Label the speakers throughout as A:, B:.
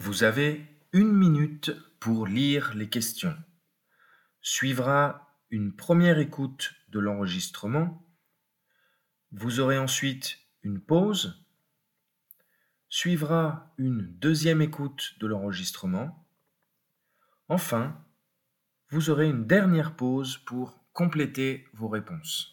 A: Vous avez 1 minute pour lire les questions. Suivra une première écoute de l'enregistrement. Vous aurez ensuite une pause. Suivra une deuxième écoute de l'enregistrement. Enfin, vous aurez une dernière pause pour compléter vos réponses.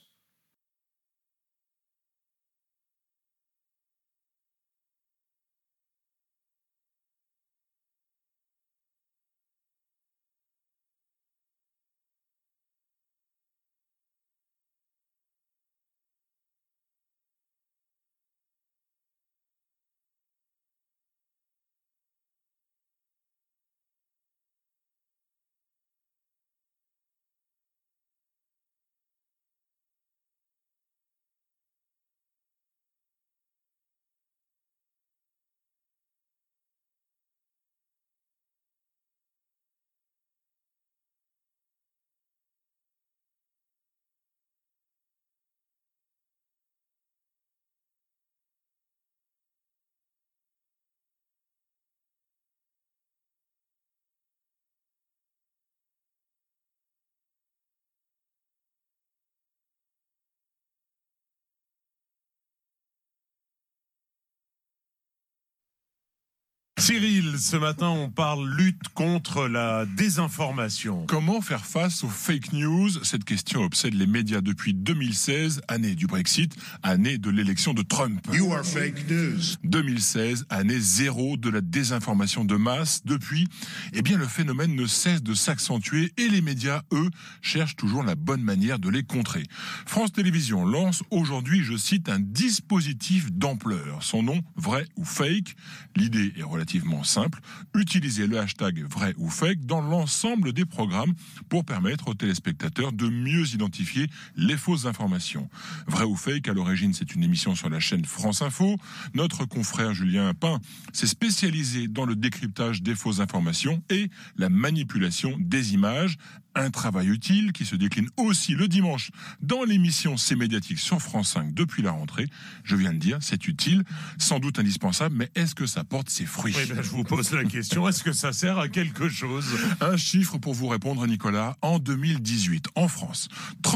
B: Cyril, ce matin, on parle lutte contre la désinformation.
C: Comment faire face aux fake news? Cette question obsède les médias depuis 2016, année du Brexit, année de l'élection de Trump.
D: You are fake news.
C: 2016, année zéro de la désinformation de masse. Depuis, le phénomène ne cesse de s'accentuer et les médias, eux, cherchent toujours la bonne manière de les contrer. France Télévisions lance aujourd'hui, je cite, un dispositif d'ampleur. Son nom, vrai ou fake. L'idée est relativement simple, utiliser le hashtag vrai ou fake dans l'ensemble des programmes pour permettre aux téléspectateurs de mieux identifier les fausses informations. Vrai ou fake, à l'origine, c'est une émission sur la chaîne France Info. Notre confrère Julien Pain s'est spécialisé dans le décryptage des fausses informations et la manipulation des images. Un travail utile qui se décline aussi le dimanche dans l'émission C'est médiatique sur France 5 depuis la rentrée. Je viens de dire, c'est utile, sans doute indispensable, mais est-ce que ça porte ses fruits?
B: Je vous pose la question, est-ce que ça sert à quelque chose?
C: Un chiffre pour vous répondre, Nicolas. En 2018, en France,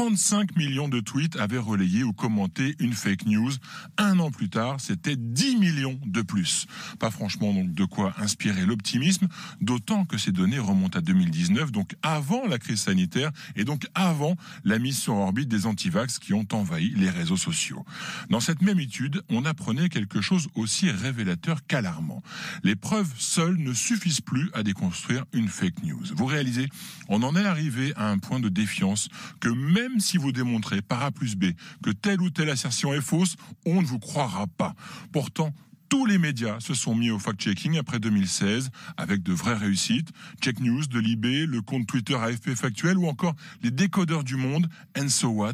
C: 35 millions de tweets avaient relayé ou commenté une fake news. Un an plus tard, c'était 10 millions de plus. Pas franchement donc de quoi inspirer l'optimisme, d'autant que ces données remontent à 2019, donc avant la crise sanitaire et donc avant la mise sur orbite des antivax qui ont envahi les réseaux sociaux. Dans cette même étude, on apprenait quelque chose aussi révélateur qu'alarmant. Les preuves seules ne suffisent plus à déconstruire une fake news. Vous réalisez, on en est arrivé à un point de défiance que même si vous démontrez par A plus B que telle ou telle assertion est fausse, on ne vous croira pas. Pourtant, tous les médias se sont mis au fact-checking après 2016 avec de vraies réussites. Check News de Libé, le compte Twitter AFP Factuel ou encore les décodeurs du monde, and so what?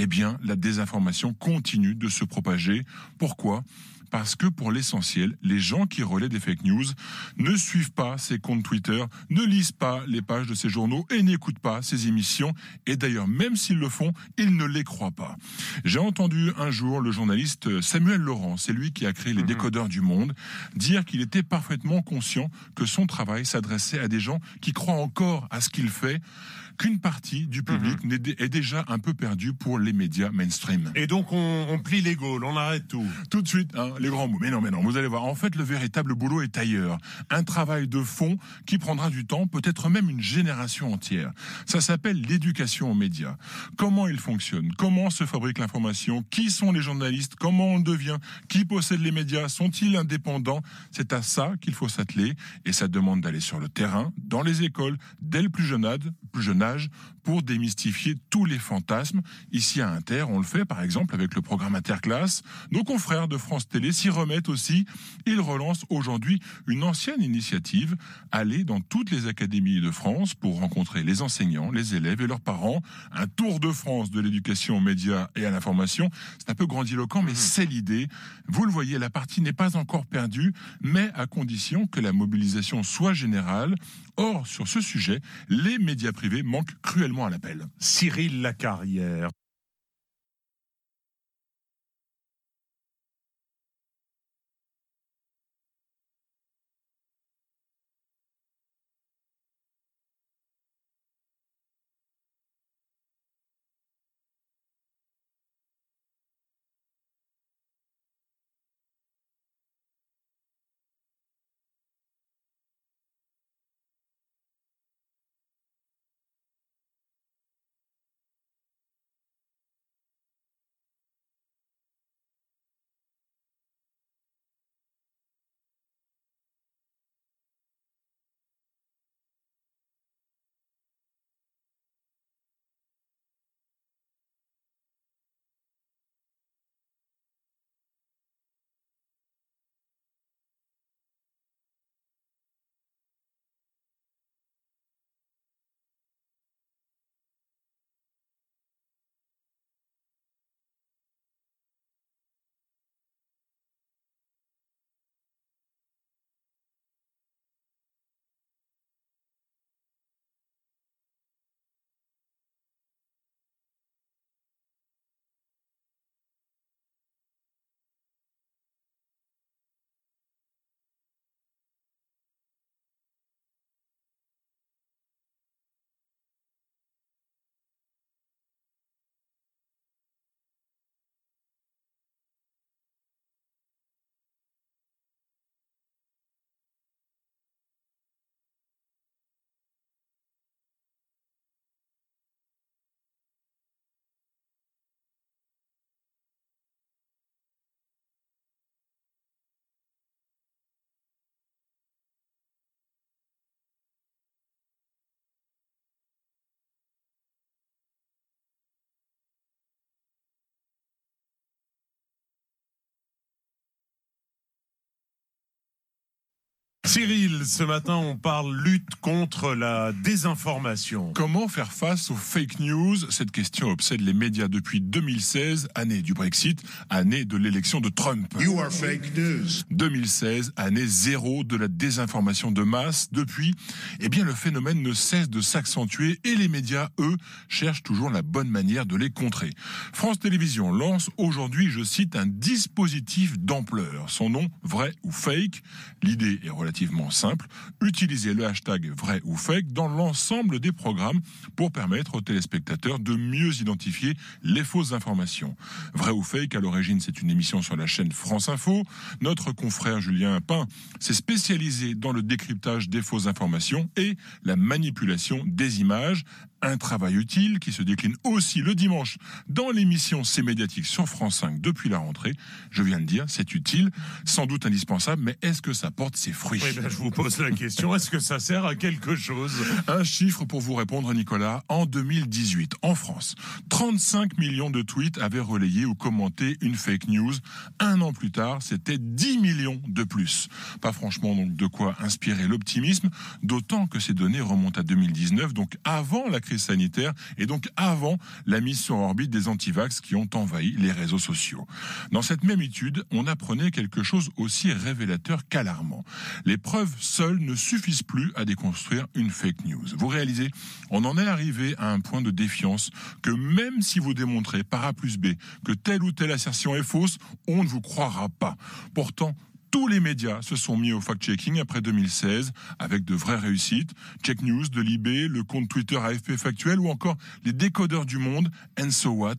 C: La désinformation continue de se propager. Pourquoi? Parce que pour l'essentiel, les gens qui relaient des fake news ne suivent pas ces comptes Twitter, ne lisent pas les pages de ces journaux et n'écoutent pas ces émissions. Et d'ailleurs, même s'ils le font, ils ne les croient pas. J'ai entendu un jour le journaliste Samuel Laurent, c'est lui qui a créé les décodeurs du monde, dire qu'il était parfaitement conscient que son travail s'adressait à des gens qui croient encore à ce qu'il fait, qu'une partie du public est déjà un peu perdue pour les médias mainstream.
B: Et donc on plie les gaules, on arrête tout.
C: Tout de suite, les grands mots. Mais non, vous allez voir. En fait, le véritable boulot est ailleurs. Un travail de fond qui prendra du temps, peut-être même une génération entière. Ça s'appelle l'éducation aux médias. Comment ils fonctionnent? Comment se fabrique l'information? Qui sont les journalistes? Comment on devient? Qui possède les médias? Sont-ils indépendants? C'est à ça qu'il faut s'atteler et ça demande d'aller sur le terrain, dans les écoles, dès le plus jeune âge, pour démystifier tous les fantasmes. Ici à Inter, on le fait par exemple avec le programme Interclasse. Nos confrères de France Télé s'y remettent aussi. Ils relancent aujourd'hui une ancienne initiative, aller dans toutes les académies de France pour rencontrer les enseignants, les élèves et leurs parents. Un tour de France de l'éducation aux médias et à l'information. C'est un peu grandiloquent, mais c'est l'idée. Vous le voyez, la partie n'est pas encore perdue, mais à condition que la mobilisation soit générale. Or, sur ce sujet, les médias privés manquent cruellement à l'appel.
B: Cyril Lacarrière. Cyril, ce matin, on parle lutte contre la désinformation.
C: Comment faire face aux fake news? Cette question obsède les médias depuis 2016, année du Brexit, année de l'élection de Trump.
D: You are fake news.
C: 2016, année zéro de la désinformation de masse. Depuis, le phénomène ne cesse de s'accentuer et les médias, eux, cherchent toujours la bonne manière de les contrer. France Télévisions lance aujourd'hui, je cite, un dispositif d'ampleur. Son nom, vrai ou fake. L'idée est relativement simple. Utiliser le hashtag vrai ou fake dans l'ensemble des programmes pour permettre aux téléspectateurs de mieux identifier les fausses informations. Vrai ou fake, à l'origine, c'est une émission sur la chaîne France Info. Notre confrère Julien Pain s'est spécialisé dans le décryptage des fausses informations et la manipulation des images. Un travail utile qui se décline aussi le dimanche dans l'émission C'est médiatique sur France 5 depuis la rentrée. Je viens de dire, c'est utile, sans doute indispensable, mais est-ce que ça porte ses fruits?
B: Oui, je vous pose la question, est-ce que ça sert à quelque chose?
C: Un chiffre pour vous répondre, Nicolas. En 2018, en France, 35 millions de tweets avaient relayé ou commenté une fake news. Un an plus tard, c'était 10 millions de plus. Pas franchement donc de quoi inspirer l'optimisme, d'autant que ces données remontent à 2019, donc avant la crise sanitaire et donc avant la mise sur orbite des antivax qui ont envahi les réseaux sociaux. Dans cette même étude, on apprenait quelque chose aussi révélateur qu'alarmant. Les preuves seules ne suffisent plus à déconstruire une fake news. Vous réalisez, on en est arrivé à un point de défiance que même si vous démontrez par A plus B que telle ou telle assertion est fausse, on ne vous croira pas. Pourtant, tous les médias se sont mis au fact-checking après 2016 avec de vraies réussites. Check News de Libé, le compte Twitter AFP Factuel ou encore les décodeurs du monde, and so what?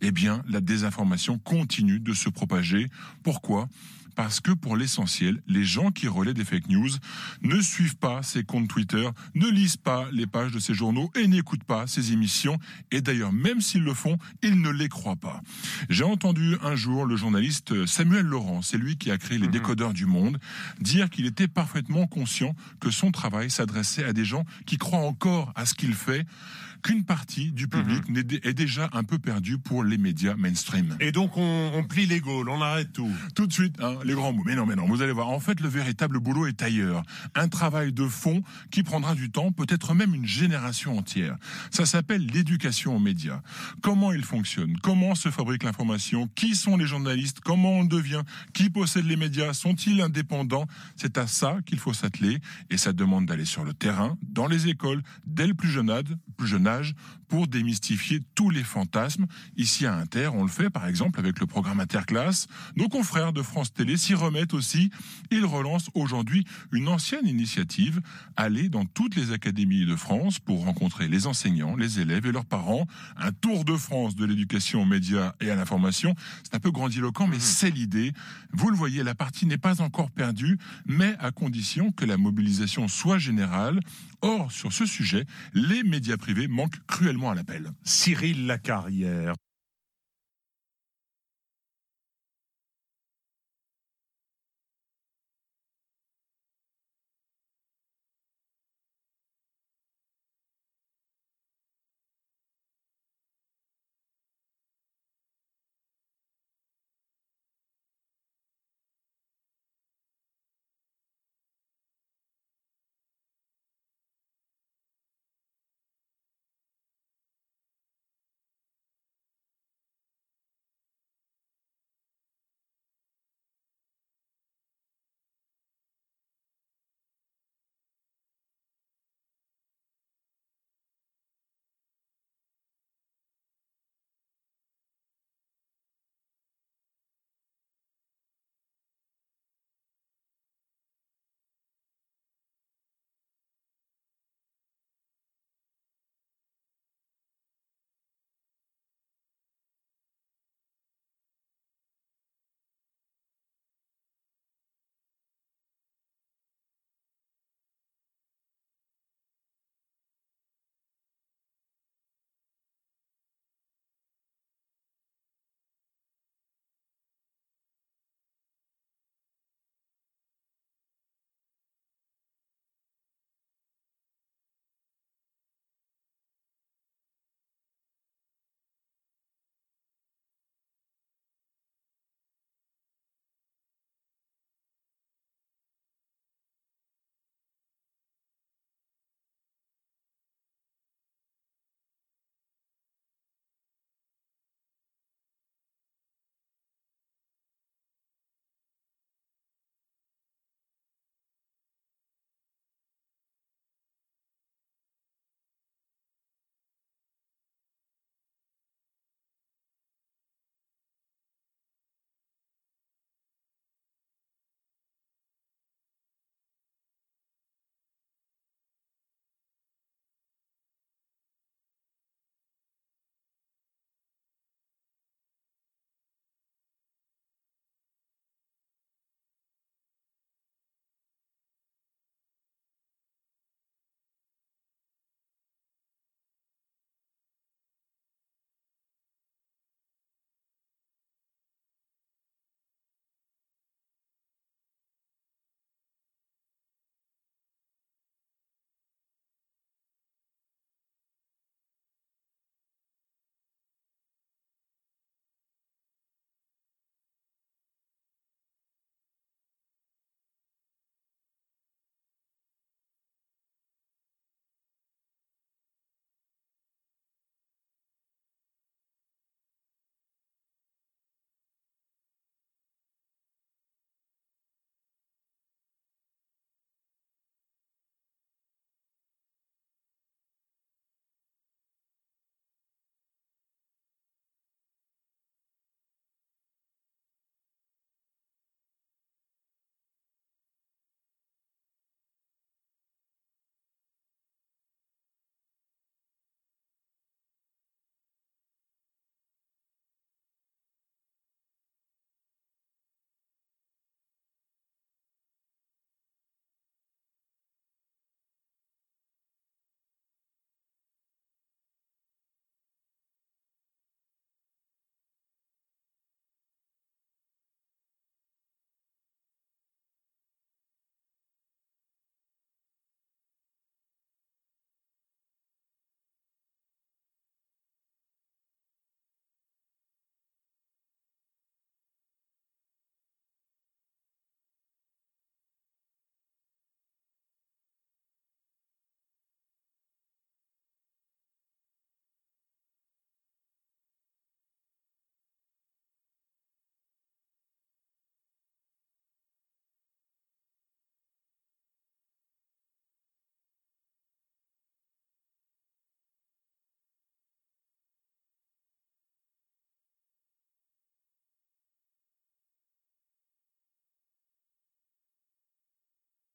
C: La désinformation continue de se propager. Pourquoi? Parce que pour l'essentiel, les gens qui relaient des fake news ne suivent pas ces comptes Twitter, ne lisent pas les pages de ces journaux et n'écoutent pas ces émissions. Et d'ailleurs, même s'ils le font, ils ne les croient pas. J'ai entendu un jour le journaliste Samuel Laurent, c'est lui qui a créé les décodeurs du monde, dire qu'il était parfaitement conscient que son travail s'adressait à des gens qui croient encore à ce qu'il fait, qu'une partie du public est déjà un peu perdue pour les médias mainstream.
B: Et donc on plie les gaules, on arrête tout.
C: Tout de suite, les grands mots. Mais non, vous allez voir. En fait, le véritable boulot est ailleurs. Un travail de fond qui prendra du temps, peut-être même une génération entière. Ça s'appelle l'éducation aux médias. Comment ils fonctionnent? Comment se fabrique l'information? Qui sont les journalistes? Comment on devient? Qui possède les médias? Sont-ils indépendants? C'est à ça qu'il faut s'atteler et ça demande d'aller sur le terrain, dans les écoles, dès le plus jeune âge, pour démystifier tous les fantasmes. Ici à Inter, on le fait par exemple avec le programme Interclasse. Nos confrères de France Télé s'y remettent aussi. Ils relancent aujourd'hui une ancienne initiative, aller dans toutes les académies de France pour rencontrer les enseignants, les élèves et leurs parents. Un tour de France de l'éducation aux médias et à l'information. C'est un peu grandiloquent, mais c'est l'idée. Vous le voyez, la partie n'est pas encore perdue, mais à condition que la mobilisation soit générale. Or, sur ce sujet, les médias privés manquent cruellement à l'appel.
B: Cyril Lacarrière.